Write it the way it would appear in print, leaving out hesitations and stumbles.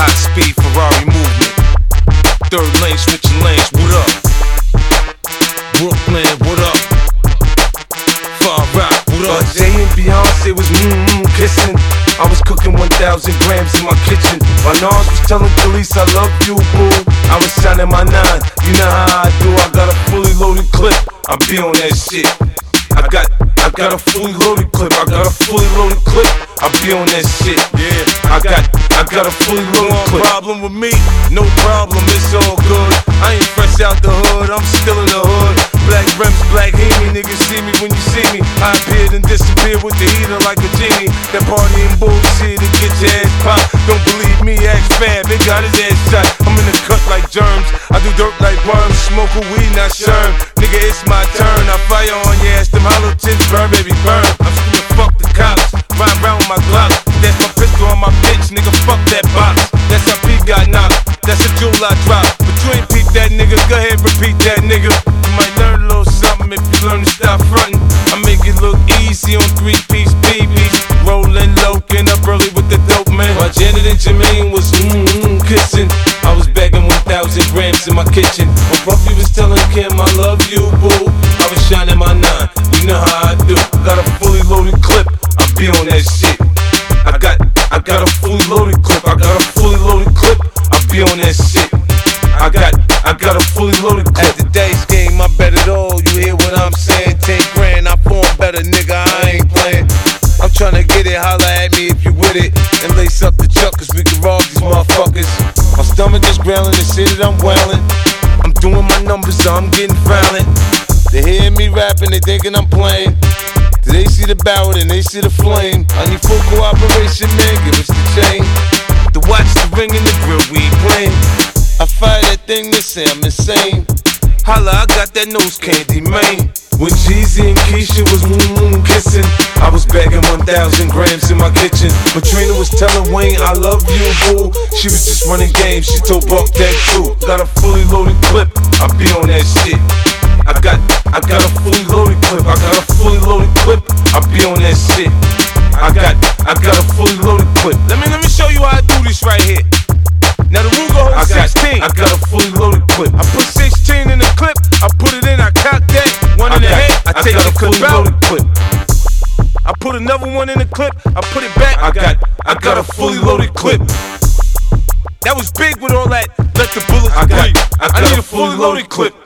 high speed Ferrari movement. Third lane, switching lanes, what up? Brooklyn, what up? Far Rock, what up? Jay and Beyonce was kissing. I was cooking 1,000 grams in my kitchen. My Nas was telling Khalees I love you, boo. I was shining my 9, you know how I do. I got a fully loaded clip, I be on that shit. I got a fully loaded clip, I got a fully loaded clip, I be on that shit. Yeah, I got a fully loaded clip. No problem with me, no problem, it's all good. I ain't fresh out the hood, I'm still in the hood. Black rims, black Hemi, niggas see me when you see me. I appeared and disappeared with the heater like a genie. That partying bullshit to get your ass popped. Don't believe me, ask Fab, they got his ass shot. I'm in the cut like germs, I do dirt like worms. Smoke a weed, not sherm. Nigga, it's my turn, I fire on your ass, them hollow tips burn, baby, burn. I'm screaming, fuck the cops, ride round with my Glock. That's my pistol on my bitch, nigga, fuck that box. That's how Pete got knocked, that's a jewel I dropped. But you ain't peep that nigga, go ahead, repeat that nigga. You might learn a little something if you learn to stop frontin'. I make it look easy on 3-piece BBs. Rollin' low, getting up early with the dope man. While Janet and Jermaine was kissing, I was bagging 1,000 grams in my kitchen. When Puffy was telling Kim I love you, boo, I was shining my 9, you know how I do. Got a fully loaded clip, I be on that shit. I got a fully loaded clip, I got a fully loaded clip, I be on that shit. I got a fully loaded clip. At the dice game, I bet it all, you hear what I'm saying? 10 grand, I form better, nigga, I ain't playing. I'm tryna get it, holla at me if you with it. And lace up the chuck, cause we can rob these motherfuckers. My stomach is growling, they say that I'm wailing. I'm doing my numbers, so I'm getting violent. They hear me rapping, they thinking I'm playing. They see the barrel and they see the flame. I need full cooperation, man, give us the chain. The watch, the ring, and the grill, we ain't playing. I fire that thing, they say I'm insane. Holla, I got that nose candy, man. When Jeezy and Keisha was kissing, I was bagging 1,000 grams in my kitchen. Matrina was telling Wayne I love you, boo. She was just running games, she told Buck that too. Got a fully loaded clip, I be on that shit. I got a fully loaded clip, I got a fully loaded clip, I be on that shit. I got a fully loaded clip. Let me show you how I do this right here. Now the Ruger holds 16. I got a fully loaded clip. I put 16 in the clip, I put it in, I cock that. One in the head, I take the clip out. I put another one in the clip, I put it back. I got a fully loaded clip. That was big with all that. Let the bullets breathe. I need a fully loaded clip.